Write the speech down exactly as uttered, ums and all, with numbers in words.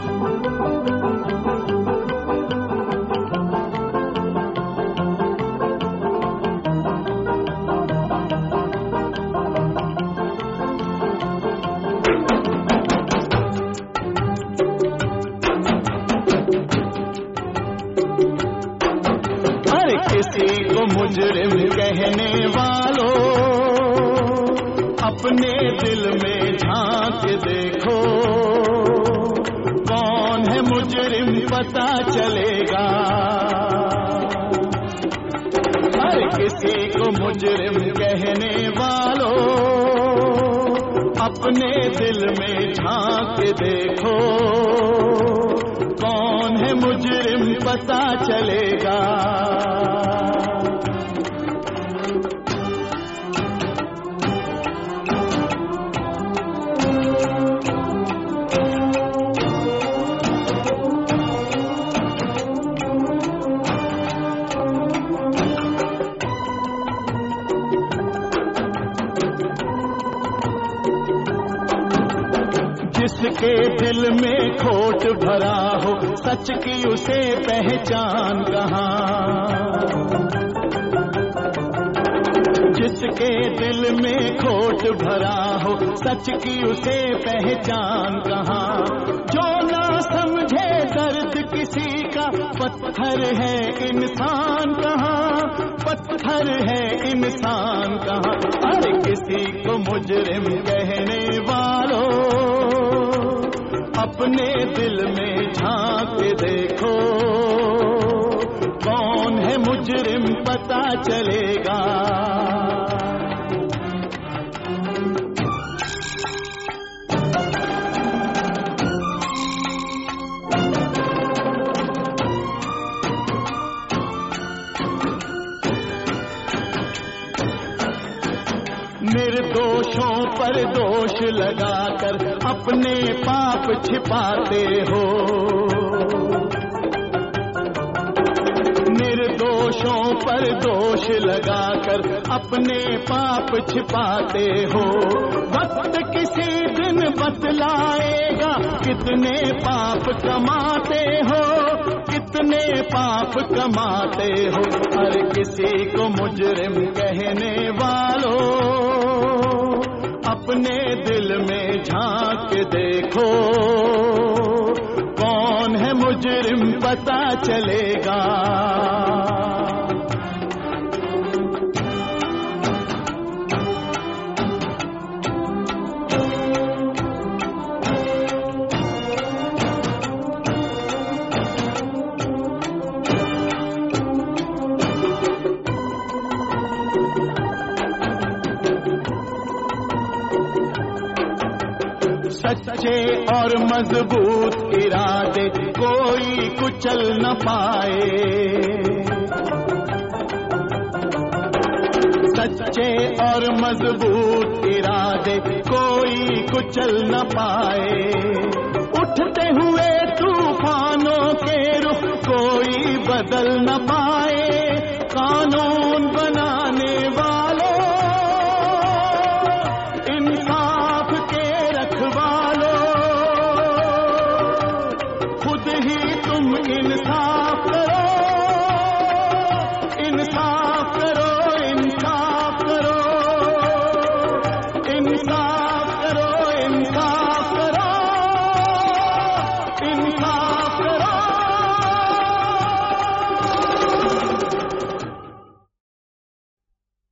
किसी को मुजरिम कहने वालों, अपने दिल में झांक देखो, कौन है मुजरिम पता चलेगा। हर किसी को मुजरिम कहने वालों, अपने दिल में झांक देखो, कौन है मुजरिम पता चलेगा। जिसके दिल में खोट भरा हो, सच की उसे पहचान कहाँ। जिसके दिल में खोट भरा हो, सच की उसे पहचान कहाँ। जो ना समझे दर्द किसी का, पत्थर है इंसान कहाँ, पत्थर है इंसान कहाँ। हर किसी को मुजरिम कहने वालों, अपने दिल में झांक देखो, कौन है मुजरिम पता चलेगा। निर्दोषों पर दोष लगाकर अपने पाप छिपाते हो। निर्दोषों पर दोष लगाकर अपने पाप छिपाते हो। वक्त किसी दिन बतलाएगा, कितने पाप कमाते हो, कितने पाप कमाते हो। हर किसी को मुजरिम कहने वालों, अपने दिल में झांक देखो, कौन है मुजरिम पता चलेगा। सच्चे और मजबूत इरादे कोई कुचल न पाए। सच्चे और मजबूत इरादे कोई कुचल न पाए। उठते हुए तूफानों के रुख कोई बदल न पाए। कानून बनाने वालों, इंसाफ के रखवालों, खुद ही तुम इंसाफ करो, इंसाफ करो, इंसाफ करो, इंसाफ करो, इंसाफ